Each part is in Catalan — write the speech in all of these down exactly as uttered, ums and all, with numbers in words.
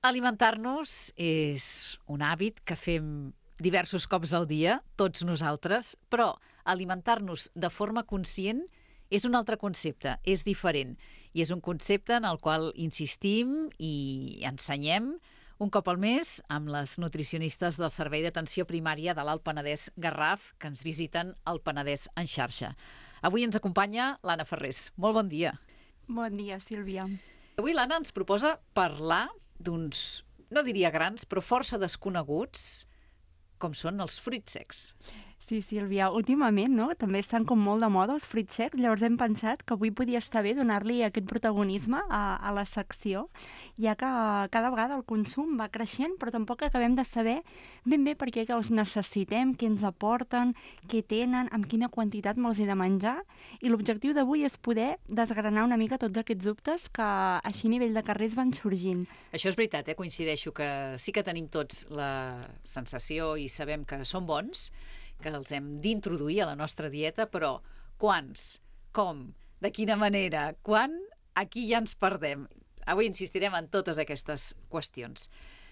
Alimentar-nos és un hàbit que fem diversos cops al dia, tots nosaltres, però alimentar-nos de forma conscient és un altre concepte, és diferent. I és un concepte en el qual insistim i ensenyem un cop al mes amb les nutricionistes del Servei d'Atenció Primària de l'Alt Penedès Garraf, que ens visiten al Penedès en xarxa. Avui ens acompanya l'Anna Ferrés. Molt bon dia. Bon dia, Sílvia. Avui l'Anna ens proposa parlar d'uns, no diria grans, però força desconeguts, com són els fruits secs. Sí, Sílvia, últimament, no?, també estan com molt de moda els fruits secs, llavors hem pensat que avui podia estar bé donar-li aquest protagonisme a, a la secció, ja que cada vegada el consum va creixent, però tampoc acabem de saber ben bé per què que els necessitem, què ens aporten, què tenen, amb quina quantitat me'ls he de menjar, i l'objectiu d'avui és poder desgranar una mica tots aquests dubtes que així a nivell de carrers van sorgint. Això és veritat, eh? Coincideixo que sí que tenim tots la sensació i sabem que són bons, que els hem d'introduir a la nostra dieta, però quants, com, de quina manera, quan, aquí ja ens perdem. Avui insistirem en totes aquestes qüestions.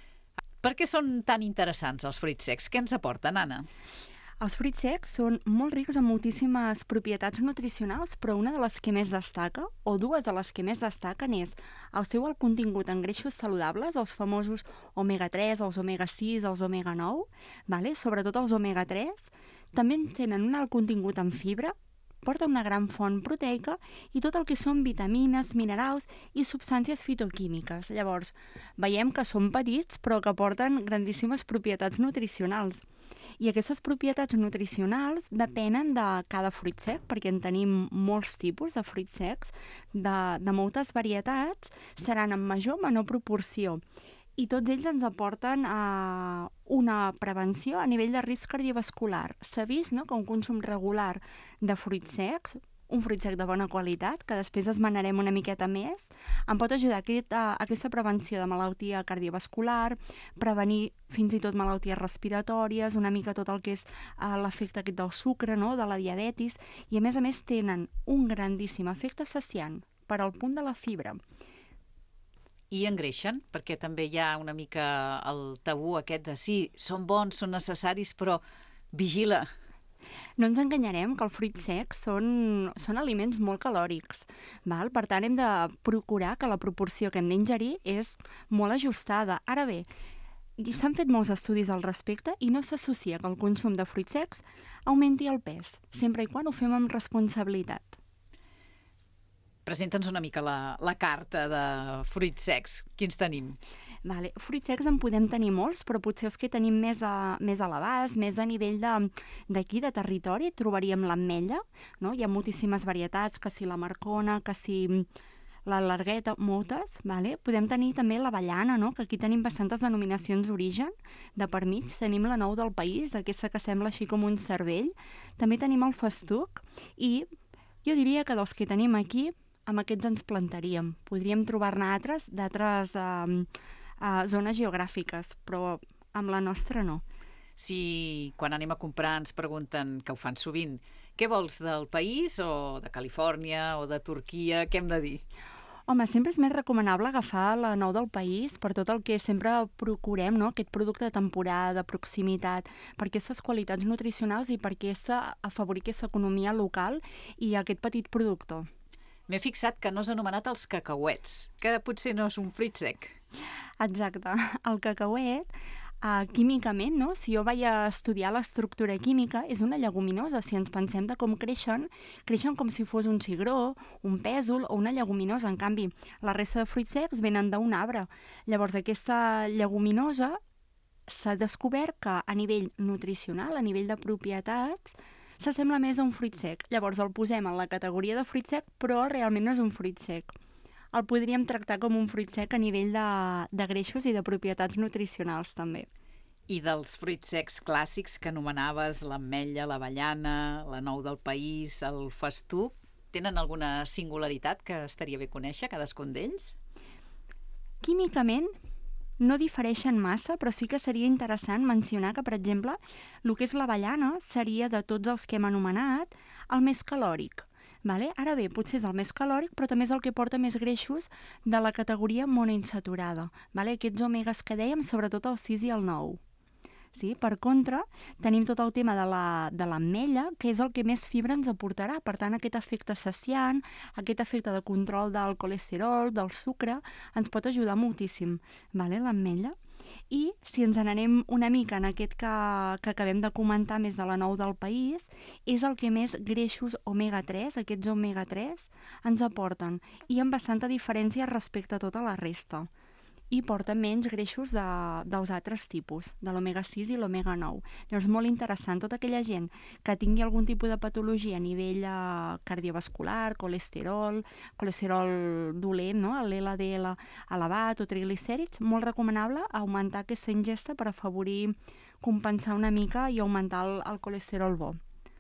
Per què són tan interessants els fruits secs? Què ens aporten, Anna? Els fruits secs són molt rics en moltíssimes propietats nutricionals, però una de les que més destaca, o dues de les que més destaquen, és el seu alt contingut en greixos saludables, els famosos omega tres, els omega sis, els omega nou, vale? Sobretot els omega tres. També tenen un alt contingut en fibra, porta una gran font proteica i tot el que són vitamines, minerals i substàncies fitoquímiques. Llavors, veiem que són petits però que porten grandíssimes propietats nutricionals. I aquestes propietats nutricionals depenen de cada fruit sec, perquè en tenim molts tipus de fruits secs, de, de moltes varietats, seran en major o menor proporció. I tots ells ens aporten eh, una prevenció a nivell de risc cardiovascular. S'ha vist, no?, que un consum regular de fruits secs, un fruit sec de bona qualitat, que després esmenarem una miqueta més, em pot ajudar a, aquest, a aquesta prevenció de malaltia cardiovascular, prevenir fins i tot malalties respiratòries, una mica tot el que és uh, l'efecte aquest del sucre, no?, de la diabetis, i a més a més tenen un grandíssim efecte saciant per al punt de la fibra. I engreixen, perquè també hi ha una mica el tabú aquest de sí, són bons, són necessaris, però vigila. No ens enganyarem que els fruits secs són, són aliments molt calòrics, val? Per tant hem de procurar que la proporció que hem d'ingerir és molt ajustada. Ara bé, s'han fet molts estudis al respecte i no s'associa que el consum de fruits secs augmenti el pes, sempre i quan ho fem amb responsabilitat. Presenta'ns una mica la, la carta de fruits secs. Quins tenim? Vale. Fruits secs en podem tenir molts, però potser els que tenim més a, més a l'abast, més a nivell d'aquí, de, de territori, trobaríem l'ametlla, no? Hi ha moltíssimes varietats, que si la marcona, que si la largueta, moltes, vale? Podem tenir també l'avellana, no?, que aquí tenim bastantes denominacions d'origen, de per mig tenim la nou del país, aquesta que sembla així com un cervell, també tenim el festuc, i jo diria que dels que tenim aquí, amb aquests ens plantaríem. Podríem trobar-ne altres d'altres eh, eh, zones geogràfiques, però amb la nostra no. Si quan anem a comprar ens pregunten, que ho fan sovint, què vols, del país o de Califòrnia o de Turquia, què hem de dir? Home, sempre és més recomanable agafar la nou del país per tot el que sempre procurem, no?, aquest producte de temporada, de proximitat, per aquestes qualitats nutricionals i per afavorir aquesta economia local i aquest petit productor. M'he fixat que no has anomenat els cacauets, que potser no és un fruit sec. Exacte. El cacauet, eh, químicament, no?, si jo vaig a estudiar l'estructura química, és una lleguminosa. Si ens pensem de com creixen, creixen com si fos un cigró, un pèsol o una lleguminosa. En canvi, la resta de fruits secs venen d'un arbre. Llavors, aquesta lleguminosa s'ha descobert que a nivell nutricional, a nivell de propietats, s'assembla més a un fruit sec. Llavors el posem en la categoria de fruit sec, però realment no és un fruit sec. El podríem tractar com un fruit sec a nivell de, de greixos i de propietats nutricionals, també. I dels fruits secs clàssics que anomenaves, l'ametlla, l'avellana, la nou del país, el festuc, tenen alguna singularitat que estaria bé conèixer, cadascun d'ells? Químicament, no difereixen massa, però sí que seria interessant mencionar que, per exemple, el que és l'avellana seria, de tots els que hem anomenat, el més calòric. Vale? Ara bé, potser és el més calòric, però també és el que porta més greixos de la categoria monoinsaturada. Vale? Aquests omegues que dèiem, sobretot el sis i el nou. Sí? Per contra, tenim tot el tema de la, de l'ametlla, que és el que més fibra ens aportarà. Per tant, aquest efecte saciant, aquest efecte de control del colesterol, del sucre, ens pot ajudar moltíssim, vale? L'ametlla. I si ens n'anem una mica en aquest que, que acabem de comentar més de la nou del país, és el que més greixos omega tres, aquests omega tres, ens aporten. I amb bastanta diferència respecte a tota la resta. I porta menys greixos de, dels altres tipus, de l'omega sis i l'omega nou. Llavors, molt interessant. Tota aquella gent que tingui algun tipus de patologia a nivell eh, cardiovascular, colesterol, colesterol dolent, no? l'L D L elevat o triglicèrids, molt recomanable augmentar aquesta ingesta per afavorir, compensar una mica i augmentar el, el colesterol bo.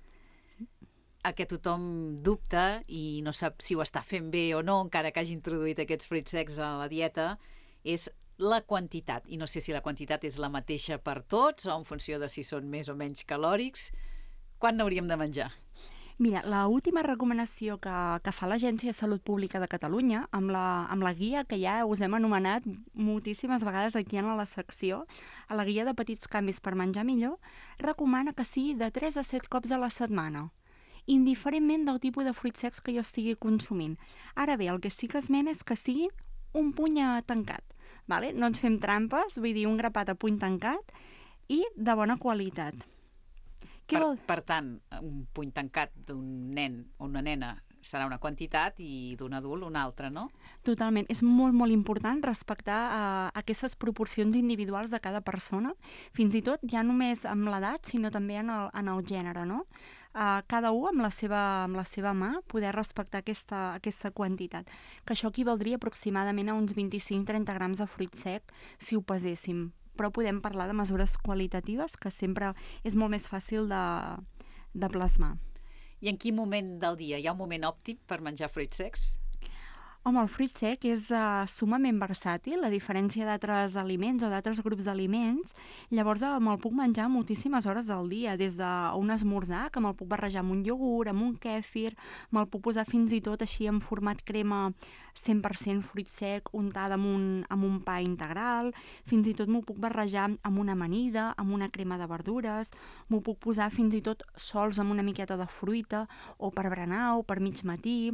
A que tothom dubta i no sap si ho està fent bé o no, encara que hagi introduït aquests fruits secs a la dieta, és la quantitat. I no sé si la quantitat és la mateixa per tots o en funció de si són més o menys calòrics. Quan n'hauríem de menjar? Mira, l'última recomanació que, que fa l'Agència de Salut Pública de Catalunya, amb la, amb la guia que ja us hem anomenat moltíssimes vegades aquí en la secció, a la guia de petits canvis per menjar millor, recomana que sigui de tres a set cops a la setmana, indiferentment del tipus de fruits secs que jo estigui consumint. Ara bé, el que sí que esmena és que sigui un puny tancat. Vale? No ens fem trampes, vull dir, un grapat a puny tancat i de bona qualitat. Què Per, vol... per tant, un puny tancat d'un nen o una nena serà una quantitat i d'un adult una altra, no? Totalment. És molt, molt important respectar uh, aquestes proporcions individuals de cada persona, fins i tot ja només amb l'edat, sinó també en el, en el gènere, no? Uh, cada un amb la, seva, amb la seva mà poder respectar aquesta, aquesta quantitat. Que això equivaldria aproximadament a uns vint-i-cinc a trenta grams de fruit sec si ho peséssim. Però podem parlar de mesures qualitatives, que sempre és molt més fàcil de, de plasmar. I en quin moment del dia? Hi ha un moment òptim per menjar fruits secs? Home, el fruit sec és uh, sumament versàtil, a diferència d'altres aliments o d'altres grups d'aliments. Llavors uh, me'l puc menjar moltíssimes hores del dia, des d'un esmorzar, que me'l puc barrejar amb un iogurt, amb un kèfir, me'l puc posar fins i tot així en format crema cent per cent fruit sec, untada amb un, amb un pa integral, fins i tot m'ho puc barrejar amb una amanida, amb una crema de verdures, m'ho puc posar fins i tot sols amb una miqueta de fruita, o per berenar, o per mig matí,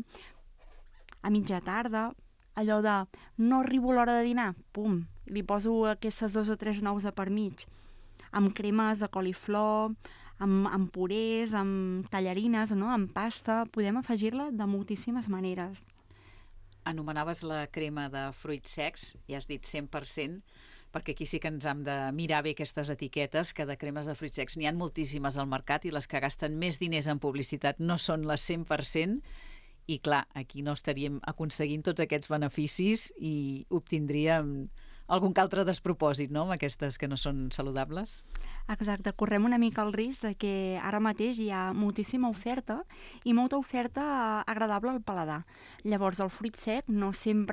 a mitja tarda, allò de no arribo a l'hora de dinar, pum, li poso aquestes dos o tres nous de per mig, amb cremes de coliflor, amb, amb purés, amb tallarines, no? Amb pasta, podem afegir-la de moltíssimes maneres. Anomenaves la crema de fruits secs, ja has dit cent per cent, perquè aquí sí que ens hem de mirar bé aquestes etiquetes, que de cremes de fruits secs n'hi ha moltíssimes al mercat i les que gasten més diners en publicitat no són les cent per cent. I clar, aquí no estaríem aconseguint tots aquests beneficis i obtindríem algun que altre despropòsit, no?, amb aquestes que no són saludables. Exacte, correm una mica el risc de que ara mateix hi ha moltíssima oferta i molta oferta agradable al paladar. Llavors, el fruit sec no sempre,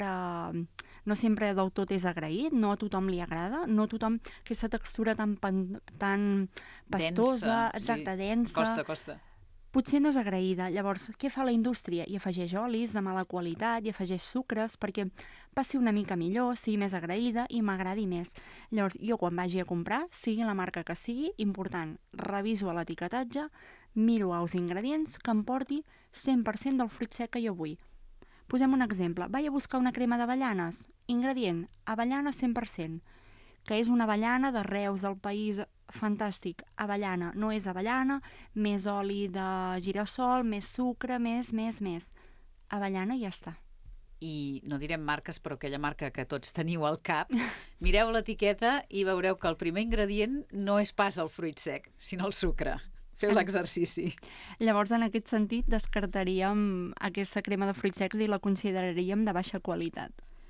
no sempre del tot és agraït, no a tothom li agrada, no a tothom aquesta textura tan, tan pastosa, densa, exacte, sí. densa. Costa, costa. Potser no és agraïda. Llavors, què fa la indústria? Hi afegeix olis de mala qualitat, hi afegeix sucres perquè passi una mica millor, sigui més agraïda i m'agradi més. Llavors, jo quan vagi a comprar, sigui la marca que sigui, important, reviso l'etiquetatge, miro els ingredients que em porti cent per cent del fruit sec que jo vull. Posem un exemple. Vaig a buscar una crema d'avellanes. Ingredient, avellana cent per cent, que és una avellana de Reus, del país fantàstic. Avellana, no és avellana, més oli de girassol, més sucre, més, més, més. Avellana i ja està. I no direm marques, però aquella marca que tots teniu al cap, mireu l'etiqueta i veureu que el primer ingredient no és pas el fruit sec, sinó el sucre. Feu l'exercici. Llavors, en aquest sentit, descartaríem aquesta crema de fruits secs i la consideraríem de baixa qualitat.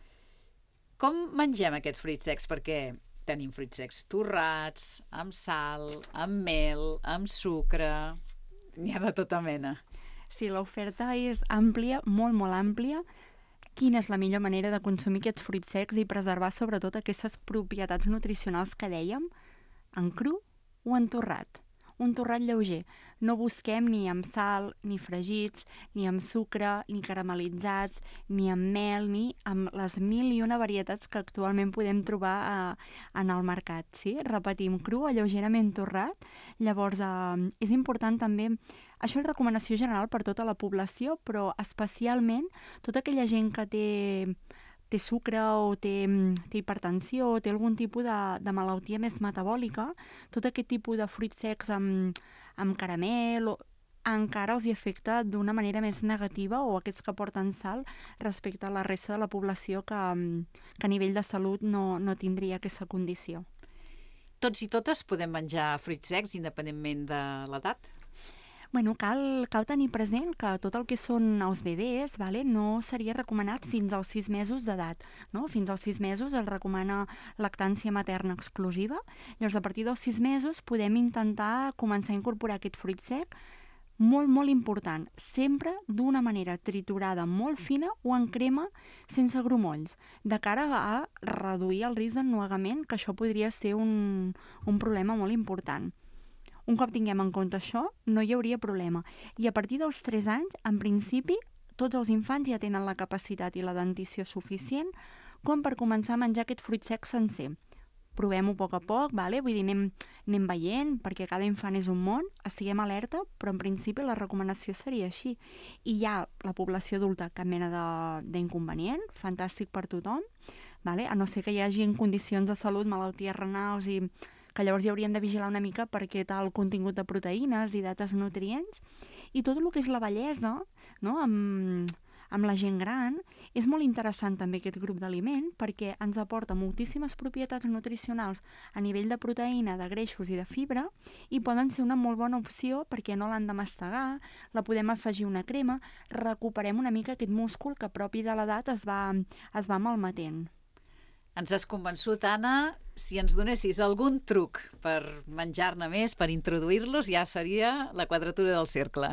Com mengem aquests fruits secs? Perquè tenim fruits secs torrats, amb sal, amb mel, amb sucre... N'hi ha de tota mena. Sí, l'oferta és àmplia, molt, molt àmplia. Quina és la millor manera de consumir aquests fruits secs i preservar sobretot aquestes propietats nutricionals que dèiem, en cru o en torrat? un torrat lleuger. No busquem ni amb sal, ni fregits, ni amb sucre, ni caramelitzats, ni amb mel, ni amb les mil i una varietats que actualment podem trobar a, en el mercat. Sí? Repetim, cru o lleugerament torrat. Llavors, eh, és important també. Això és recomanació general per tota la població, però especialment tota aquella gent que té, té sucre o té, té hipertensió o té algun tipus de, de malaltia més metabòlica, tot aquest tipus de fruits secs amb, amb caramel o, encara els hi afecta d'una manera més negativa, o aquests que porten sal, respecte a la resta de la població que, que a nivell de salut no, no tindria aquesta condició. Tots i totes podem menjar fruits secs independentment de l'edat? Bueno, cal, cal tenir present que tot el que són els bebès, vale, no seria recomanat fins als sis mesos d'edat. No? Fins als sis mesos es recomana lactància materna exclusiva. Llavors, a partir dels sis mesos podem intentar començar a incorporar aquest fruit sec, molt, molt important, sempre d'una manera triturada molt fina o en crema sense grumolls, de cara a reduir el risc d'ennuegament, que això podria ser un, un problema molt important. Un cop tinguem en compte això, no hi hauria problema. I a partir dels tres anys, en principi, tots els infants ja tenen la capacitat i la dentició suficient com per començar a menjar aquest fruit sec sencer. Provem-ho a poc a poc, vale? Vull dir, anem, anem veient, perquè cada infant és un món, estiguem alerta, però en principi la recomanació seria així. I ja la població adulta, cap mena d'inconvenient, fantàstic per tothom, vale? A no ser que hi hagi en condicions de salut, malalties renals i que llavors hi hauríem de vigilar una mica perquè tal contingut de proteïnes i dates nutrients. I tot el que és la bellesa, no? amb, amb la gent gran, és molt interessant també aquest grup d'aliment perquè ens aporta moltíssimes propietats nutricionals a nivell de proteïna, de greixos i de fibra, i poden ser una molt bona opció perquè no l'han de mastegar, la podem afegir una crema, recuperem una mica aquest múscul que propi de l'edat es va, es va malmetent. Ens has convençut, Anna. Si ens donessis algun truc per menjar-ne més, per introduir-los, ja seria la quadratura del cercle.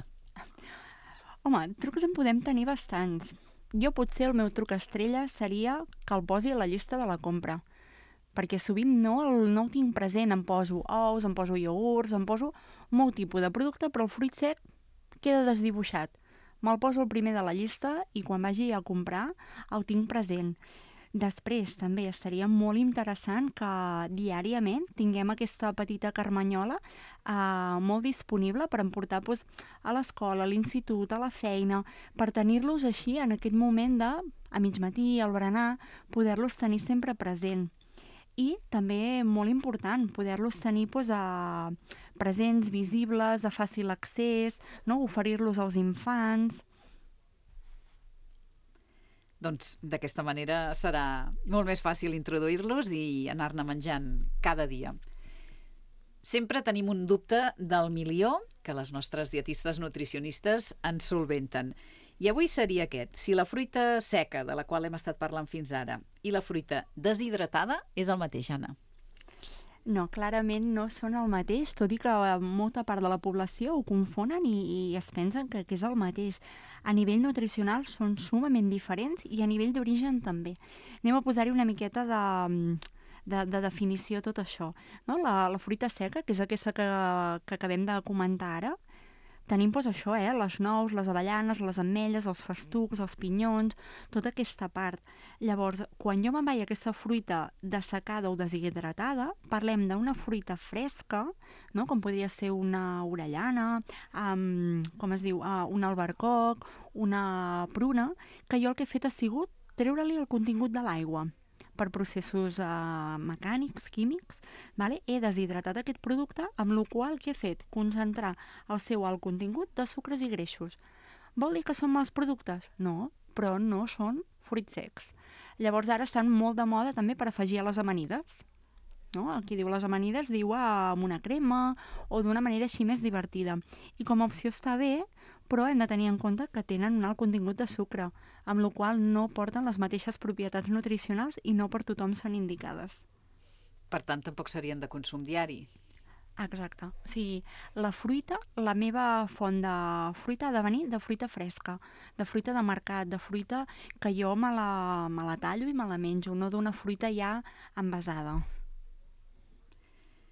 Home, trucs en podem tenir bastants. Jo potser el meu truc estrella seria que el posi a la llista de la compra, perquè sovint no, el, no ho tinc present. Em poso ous, em poso iogurts, em poso molt tipus de producte, però el fruit sec queda desdibuixat. Me'l poso el primer de la llista i quan vagi a comprar el tinc present. Després, també, estaria molt interessant que diàriament tinguem aquesta petita carmanyola eh, molt disponible per emportar doncs, a l'escola, a l'institut, a la feina, per tenir-los així en aquest moment de, a mig matí, al berenar, poder-los tenir sempre present. I també, molt important, poder-los tenir doncs, a, presents, visibles, a fàcil accés, no? Oferir-los als infants. Doncs d'aquesta manera serà molt més fàcil introduir-los i anar-ne menjant cada dia. Sempre tenim un dubte del milió que les nostres dietistes nutricionistes ens solventen. I avui seria aquest: si la fruita seca, de la qual hem estat parlant fins ara, i la fruita deshidratada és el mateix, Anna? No, clarament no són el mateix, tot i que molta part de la població ho confonen i, i es pensen que, que és el mateix. A nivell nutricional són sumament diferents i a nivell d'origen també. Anem a posar-hi una miqueta de, de, de definició a tot això. No? La, la fruita seca, que és aquesta que, que acabem de comentar ara, tenim doncs, això, eh? Les nous, les avellanes, les ametlles, els festucs, els pinyons, tota aquesta part. Llavors, quan jo me'n vaig a aquesta fruita dessecada o deshidratada, parlem d'una fruita fresca, no? Com podria ser una orellana, um, com es diu, uh, un albercoc, una pruna, que jo el que he fet ha sigut treure-li el contingut de l'aigua. Per processos eh, mecànics, químics, vale? He deshidratat aquest producte, amb la qual que he fet concentrar el seu alt contingut de sucres i greixos. Vol dir que són mals productes? No, però no són fruits secs. Llavors ara estan molt de moda també per afegir a les amanides. No? Aquí diu les amanides, diu amb una crema o d'una manera així més divertida. I com a opció està bé, però hem de tenir en compte que tenen un alt contingut de sucre, amb la qual no porten les mateixes propietats nutricionals i no per tothom són indicades. Per tant, tampoc serien de consum diari. Exacte. O sigui, la fruita, la meva font de fruita ha de venir de fruita fresca, de fruita de mercat, de fruita que jo me la, me la tallo i me la menjo, no d'una fruita ja envasada.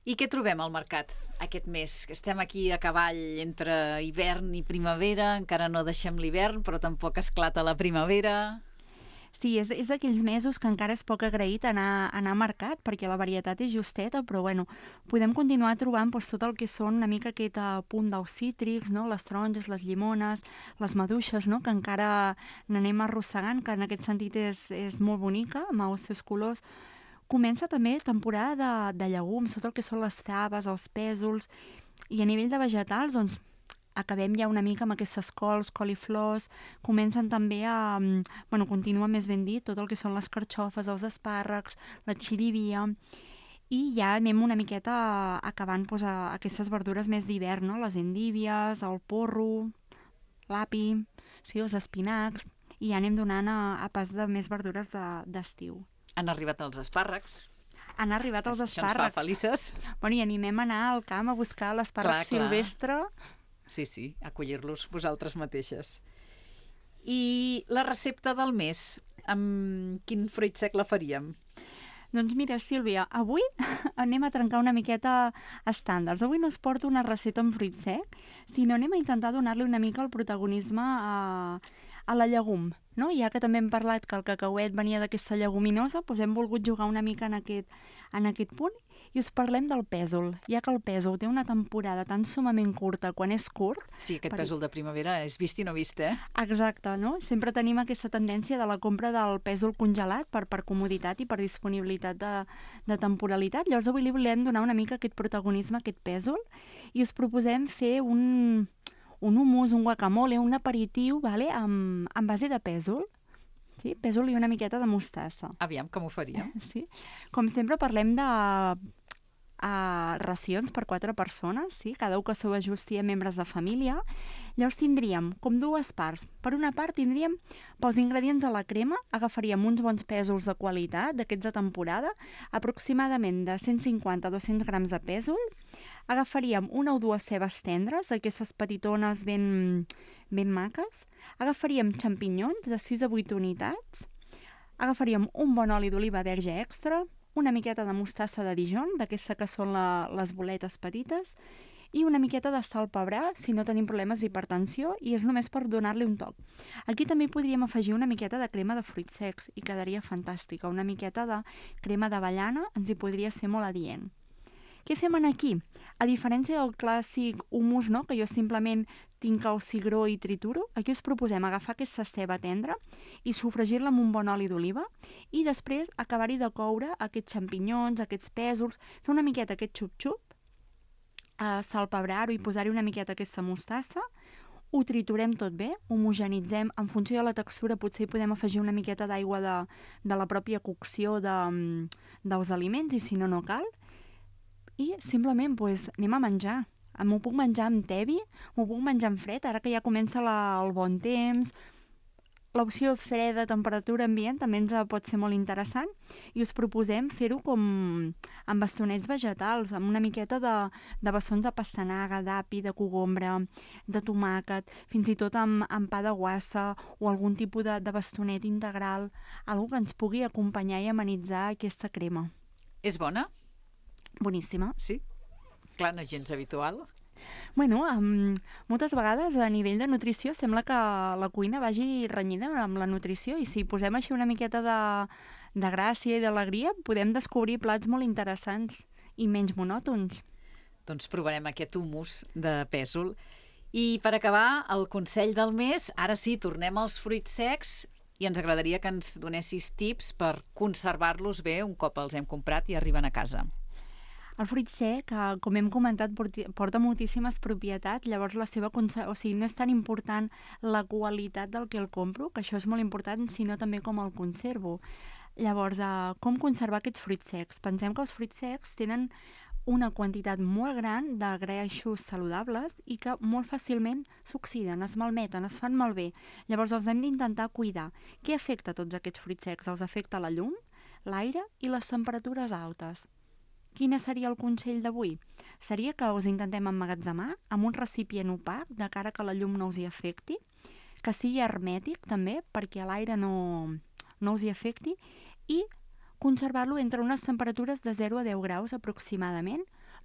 I què trobem al mercat aquest mes? Estem aquí a cavall entre hivern i primavera, encara no deixem l'hivern, però tampoc esclata la primavera. Sí, és, és d'aquells mesos que encara és poc agraït anar, anar a mercat, perquè la varietat és justeta, però bueno, podem continuar trobant doncs, tot el que són una mica aquest uh, punt dels cítrics, no? Les taronges, les llimones, les maduixes, no? Que encara n'anem arrossegant, que en aquest sentit és, és molt bonica, amb els seus colors. Comença també temporada de, de llegums, tot el que són les faves, els pèsols, i a nivell de vegetals, doncs, acabem ja una mica amb aquestes cols, coliflors, comencen també a... Bueno, continua més ben dit, tot el que són les carxofes, els espàrrecs, la xirivia, i ja anem una miqueta acabant doncs, a aquestes verdures més d'hivern, no? Les endívies, el porro, l'api, sí, els espinacs, i ja anem donant a, a pas de més verdures d'estiu. Han arribat els espàrrecs. Han arribat els Això espàrrecs. ens fa felices. Bueno, i animem a anar al camp a buscar l'espàrrec silvestre. Sí, sí, a collir-los vosaltres mateixes. I la recepta del mes, amb quin fruit sec la faríem? Doncs mira, Sílvia, avui anem a trencar una miqueta estàndards. Avui no es porta una recepta amb fruit sec, sinó anem a intentar donar-li una mica el protagonisme a, a la llegum. No? Ja que també hem parlat que el cacauet venia d'aquesta lleguminosa, doncs hem volgut jugar una mica en aquest, en aquest punt i us parlem del pèsol, ja que el pèsol té una temporada tan sumament curta quan és curt. Sí, aquest per... pèsol de primavera és vist i no vist, eh? Exacte, no? Sempre tenim aquesta tendència de la compra del pèsol congelat per, per comoditat i per disponibilitat de, de temporalitat. Llavors avui li volem donar una mica aquest protagonisme a aquest pèsol i us proposem fer un, un hummus, un guacamole, un aperitiu, vale? amb, amb base de pèsol. Sí? Pèsol i una miqueta de mostassa. Aviam, com ho faríem? Sí. Com sempre parlem de a racions per quatre persones, sí? Cada un que s'ho ajusti a membres de família. Llavors tindríem com dues parts. Per una part tindríem pels ingredients de la crema, agafaríem uns bons pèsols de qualitat, d'aquests de temporada, aproximadament de cent cinquanta a dos-cents grams de pèsol. Agafaríem una o dues cebes tendres, aquestes petitones ben, ben maques. Agafaríem xampinyons de sis a vuit unitats. Agafaríem un bon oli d'oliva verge extra, una miqueta de mostassa de Dijon, d'aquesta que són la, les boletes petites, i una miqueta de sal pebrar, si no tenim problemes d'hipertensió, i és només per donar-li un toc. Aquí també podríem afegir una miqueta de crema de fruits secs, i quedaria fantàstica. Una miqueta de crema d'avellana ens hi podria ser molt adient. Què fem aquí? A diferència del clàssic hummus, no? Que jo simplement tinc el cigró i trituro, aquí us proposem agafar aquesta ceba tendra i sofregir-la amb un bon oli d'oliva i després acabar-hi de coure aquests xampinyons, aquests pèsols, fer una miqueta aquest xup-xup, eh, salpebrar-ho i posar-hi una miqueta aquesta mostassa, ho triturem tot bé, homogenitzem, en funció de la textura potser hi podem afegir una miqueta d'aigua de, de la pròpia cocció de, dels aliments i si no, no cal. I simplement pues, anem a menjar. M'ho puc menjar amb tevi, m'ho puc menjar amb fred, ara que ja comença la, el bon temps. L'opció freda a temperatura ambient també ens pot ser molt interessant i us proposem fer-ho com amb bastonets vegetals, amb una miqueta de, de bessons de pastanaga, d'api, de cogombre, de tomàquet, fins i tot amb, amb pa de guassa o algun tipus de, de bastonet integral, algo que ens pugui acompanyar i amenitzar aquesta crema. És bona? Boníssima. Sí? Clar, no és gens habitual. Bueno, um, moltes vegades a nivell de nutrició sembla que la cuina vagi renyida amb la nutrició i si posem així una miqueta de, de gràcia i d'alegria podem descobrir plats molt interessants i menys monòtons. Doncs provarem aquest hummus de pèsol. I per acabar, el consell del mes, ara sí, tornem als fruits secs i ens agradaria que ens donessis tips per conservar-los bé un cop els hem comprat i arriben a casa. El fruit sec, com hem comentat, porta moltíssimes propietats, llavors la seva o sigui, no és tan important la qualitat del que el compro, que això és molt important, sinó també com el conservo. Llavors, com conservar aquests fruits secs? Pensem que els fruits secs tenen una quantitat molt gran de greixos saludables i que molt fàcilment s'oxiden, es malmeten, es fan malbé. Llavors els hem d'intentar cuidar. Què afecta tots aquests fruits secs? Els afecta la llum, l'aire i les temperatures altes. Quin seria el consell d'avui? Seria que us intentem emmagatzemar amb un recipient opac de cara que la llum no us hi afecti, que sigui hermètic també perquè l'aire no, no us hi afecti i conservar-lo entre unes temperatures de zero a deu graus aproximadament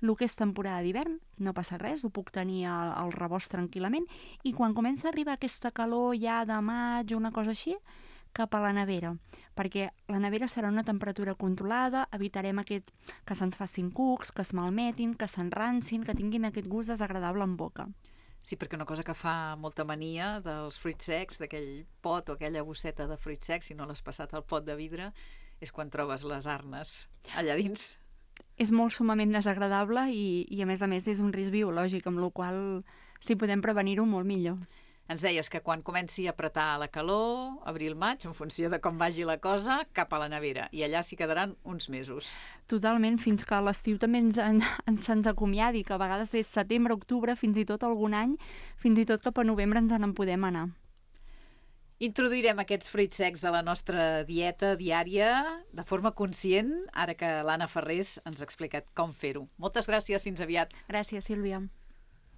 El que és temporada d'hivern no passa res, ho puc tenir al, al rebost tranquil·lament, i quan comença a arribar aquesta calor ja de maig o una cosa així, cap a la nevera, perquè la nevera serà una temperatura controlada, evitarem aquest que se'ns facin cucs, que es malmetin, que s'enrancin, que tinguin aquest gust desagradable en boca. Sí, perquè una cosa que fa molta mania dels fruits secs, d'aquell pot o aquella bosseta de fruits secs, si no l'has passat al pot de vidre, és quan trobes les arnes allà dins. És molt sumament desagradable i, i a més a més és un risc biològic, amb la qual cosa si podem prevenir-ho molt millor. Ens deies que quan comenci a apretar la calor, abril-maig, en funció de com vagi la cosa, cap a la nevera. I allà s'hi quedaran uns mesos. Totalment, fins que l'estiu també ens, en, ens se'ns acomiadi, que a vegades és setembre, octubre, fins i tot algun any, fins i tot cap a novembre ens en podem anar. Introduirem aquests fruits secs a la nostra dieta diària de forma conscient, ara que l'Anna Ferrés ens ha explicat com fer-ho. Moltes gràcies, fins aviat. Gràcies, Sílvia.